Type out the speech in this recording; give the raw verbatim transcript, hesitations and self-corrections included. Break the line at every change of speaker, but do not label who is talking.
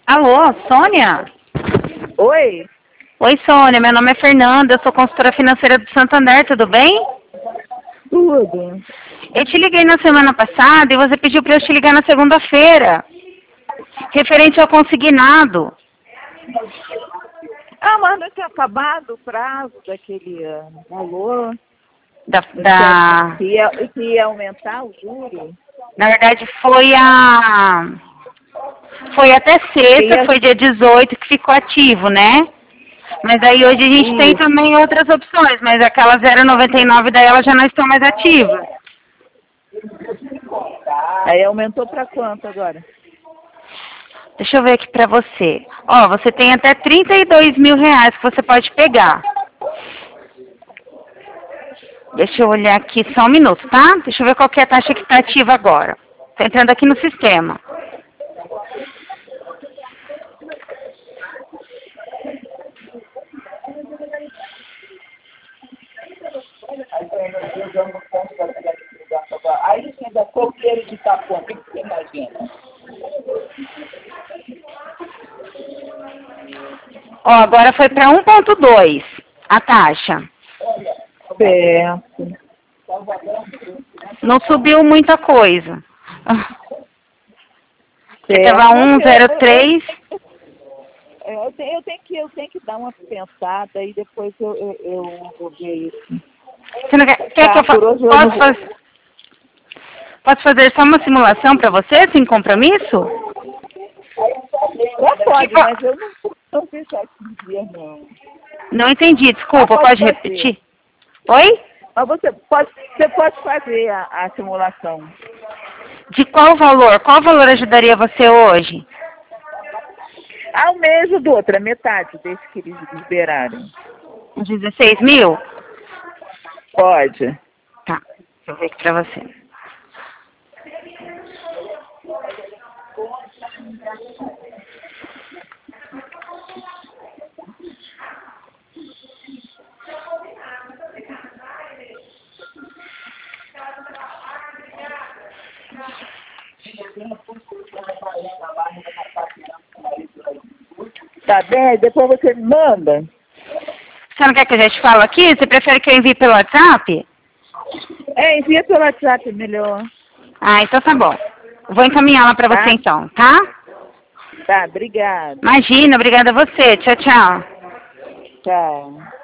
Alô, Sônia?
Oi?
Oi, Sônia, meu nome é Fernanda, eu sou consultora financeira do Santander, tudo bem?
Tudo.
Eu te liguei na semana passada e você pediu para eu te ligar na segunda-feira, referente ao consignado.
Ah, mas não tinha acabado o prazo daquele uh, valor?
Da, da...
Que, ia, que ia aumentar o juro?
Na verdade, foi a... Foi até sexta,
Ia...
foi dia dezoito que ficou ativo, né? Mas aí hoje a gente tem
Isso.
também outras opções, mas aquela zero vírgula noventa e nove daí ela já não estão mais ativas.
Aí aumentou para quanto agora?
Deixa eu ver aqui pra você. Ó, você tem até trinta e dois mil reais que você pode pegar. Deixa eu olhar aqui só um minuto, tá? Deixa eu ver qual que é a taxa que está ativa agora. Tô entrando aqui no sistema.
Aí chega coqueiro de tapão, o que você imagina?
Ó, agora foi para um ponto dois a taxa.
Certo.
Não subiu muita coisa. Você
Certo.
tava um zero três.
Eu, eu, tenho, eu, tenho que, eu tenho que dar uma pensada e depois eu, eu, eu vou ver isso.
Você não quer, quer que eu fa posso, faz, posso fazer só uma simulação para você, sem compromisso?
Já pode,
Que,
mas eu não vou fechar esse dia, não.
Não entendi, desculpa,
pode
pode
fazer.
repetir? Oi?
Mas você pode, você pode fazer a, a simulação.
De qual valor? Qual valor ajudaria você hoje?
Ao mês ou do outro, a metade, desde que eles liberarem.
Uns dezesseis mil?
Pode.
Tá, deixa eu ver aqui pra você.
Tá bem? Depois você me manda.
Você não quer que eu já te fale aqui? Você prefere que eu envie pelo WhatsApp?
É, envia pelo WhatsApp melhor.
Ah, então tá bom. Vou encaminhar lá pra
Tá?
você então, tá?
Tá, obrigada.
Imagina, obrigada a você. Tchau, tchau.
Tchau.